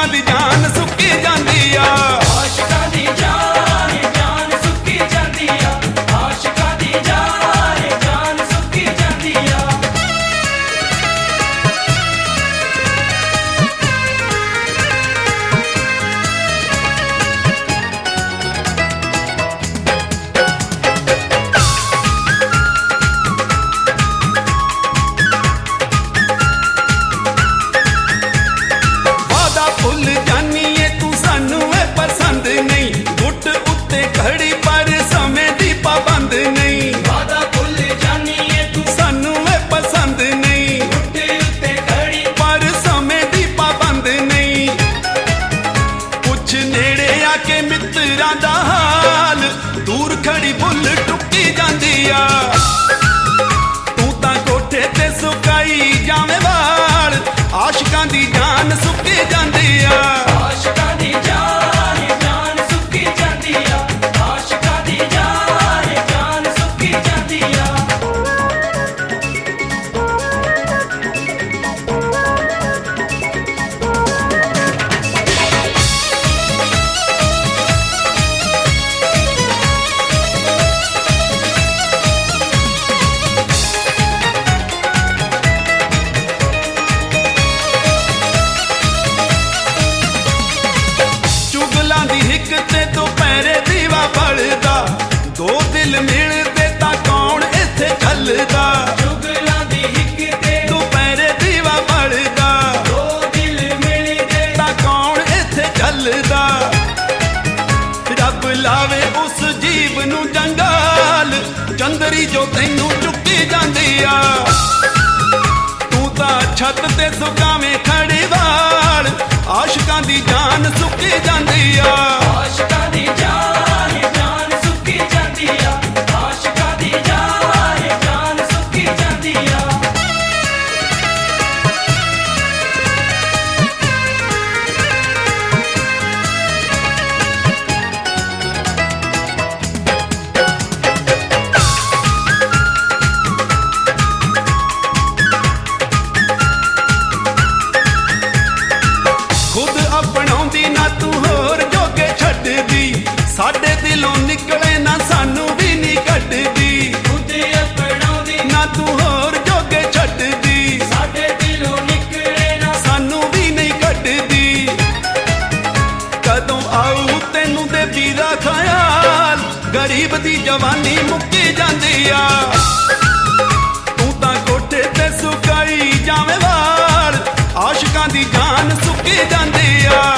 आशिकां दी जान सुक्की जांदी आ। आशिकां दी जान सुक्की जांदी आ। आशिकां दी जान सुक्की जांदी आ। भुल जानी है तू सानू है पसंद नहीं, गुट उत्ते खड़ी पर समय दी पाबंद नहीं। वादा भुल जानी है तू सानू है पसंद नहीं, गुट उत्ते खड़ी पर समय दी पाबंद नहीं। कुछ नेड़े आके मित्रां दा हाल, दूर खड़ी भुल टुकी जांदी आ। तू तां कोठे ते सुकाई जावे वाल, आशिकां दी जान सुक्की जांदी आ। आशिकां दी जान सुक्की जांदी आ। आशिकां दी जान सुक्की जांदी आ। चुगलां दी हिक ते दोपहरे दीवा बलदा, दो दिल मिलदे तां कौन इत्थे झलदा। चुगलां दी हिक ते दोपहरे दीवा बलदा, दो दिल मिलदे तां कौन इत्थे झलदा। रब लावे उस जीव नू जंगाल, चंदरी जो तैनू चुक्की जांदी आ। तू तां छत ते सुकावें खड़ी वाल, आशिकां दी जान सुक्की जांदी आ। आशिकां दी जान सुक्की जांदी आ। आशिकां दी जान सुक्की जांदी आ। खुद अपनाउंदी ना तू होर जोगे छड्डदी, साडे दिलों निकले ना सानू भी नहीं कड्डदी। खुद अपनाउंदी ना तू होर जोगे छड्डदी, साडे दिलों निकले ना सानू भी नहीं कड्डदी। कदों आऊ तैनू दे वीरा ख्याल, गरीब दी जवानी मुक्की जांदी आ। तू तां कोठे ते सुकाई जावे वाल, आशिकां दी जान सुक्की जांदी आ।